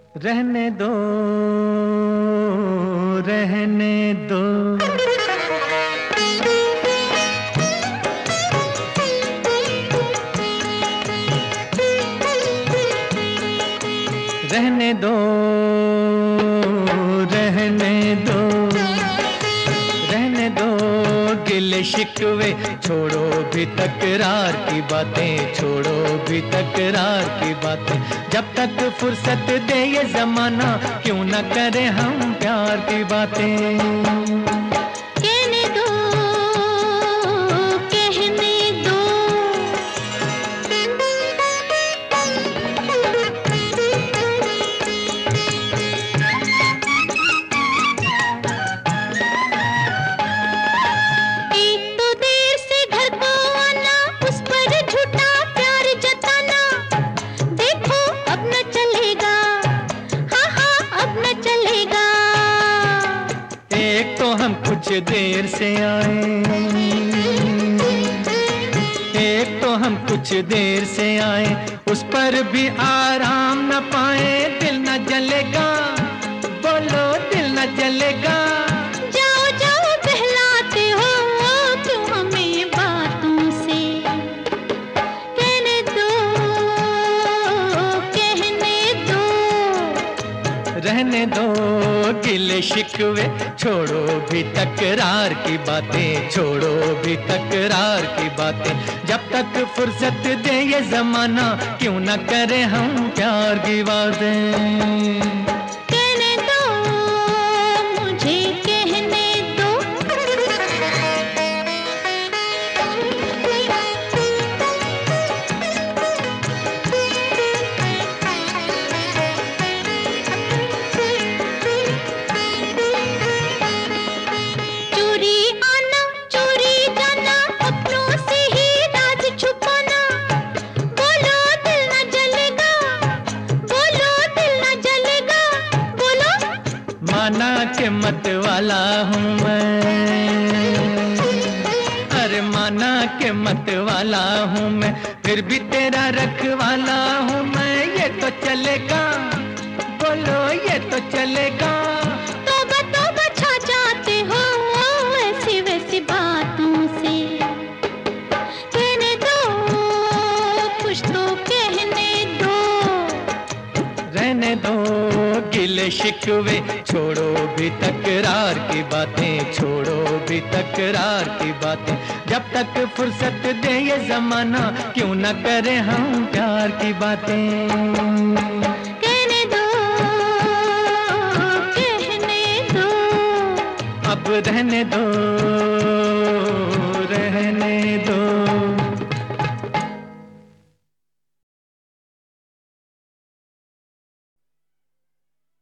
रहने दो, रहने दो। रहने दो, रहने दो, रहने दो गिले शिकवे, छोड़ो भी तकरार की बातें, छोड़ो भी तकरार की बातें। जब तक फुर्सत दे ये जमाना, क्यों न करें हम प्यार की बातें। एक तो हम कुछ देर से आए, एक तो हम कुछ देर से आए, उस पर भी आराम न पाए। दिल न जलेगा, बोलो दिल न जलेगा। जाओ जाओ बहलाते हो क्यों हमें बातों से, कहने दो, कहने दो। रहने दो गिले शिकवे, छोड़ो भी तकरार की बातें, छोड़ो भी तकरार की बातें। जब तक फुर्सत दे ये जमाना, क्यों न करें हम प्यार की बातें। कहने दो, मुझे कहने दो। माना के मत वाला हूँ मैं, अरे माना के मत वाला हूँ मैं, फिर भी तेरा रखवाला हूँ मैं। ये तो चलेगा, बोलो ये तो चलेगा। तौबा छा जाते हो ऐसी वैसी बातों से, कहने दो, कुछ तो कहने दो। रहने दो गिले शिकवे, छोड़ो भी तकरार की बातें, छोड़ो भी तकरार की बातें। जब तक फुर्सत दे ये जमाना, क्यों न करें हम प्यार की बातें। कहने दो, कहने दो। अब रहने दो।